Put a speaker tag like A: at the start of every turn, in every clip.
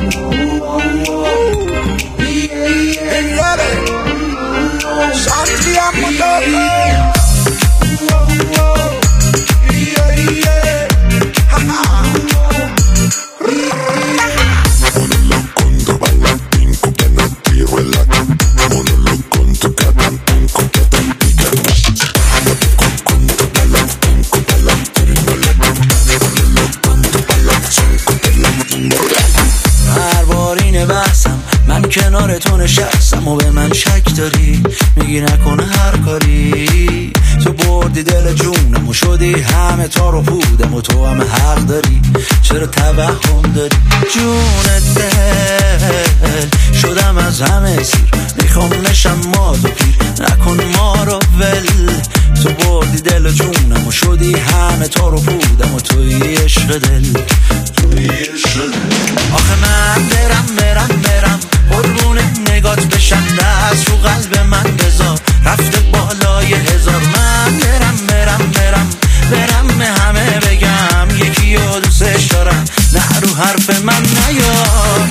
A: من کنار تو نشستم و به من شک داری، میگی نکنه هر کاری. تو بردی دل جونم و شدی همه تار و پودم و تو هم حق داری. چرا توهم داری جون دل؟ شدم از همه سیر، میخوام نشم ماد و پیر، نکن ما رو ول. تو بردی دل جونم و شدی همه تار و پودم و توی عشق دل. آخه من برم قربون نگات بشم، دست رو قلب من بذار، رفته بالای هزار. من برم همه بگم یکی رو دوستش دارم، نه رو حرف من نیار.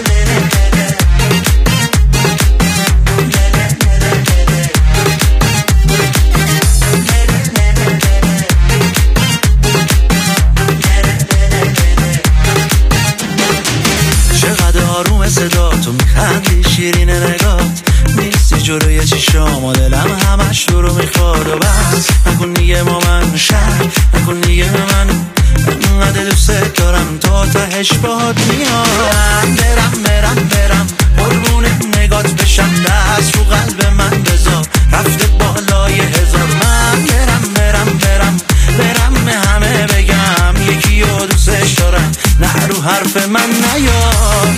A: آروم صدا تو میخندی، شیرین نگات نیستی جلوی چشام و دلم همش تو رو میخواد. و بس نکن دیگه با من شهر، نکن دیگه به من، انقدر دوست دارم تا تهش باد میاد. برم قربون نگات بشم، دست رو قلب من بذار، رفته بالای هزار. من برم همه بگم یکی رو دوستش دارم، نه رو حرف من نیار.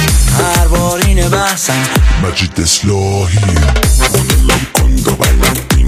B: مجید اصلاحی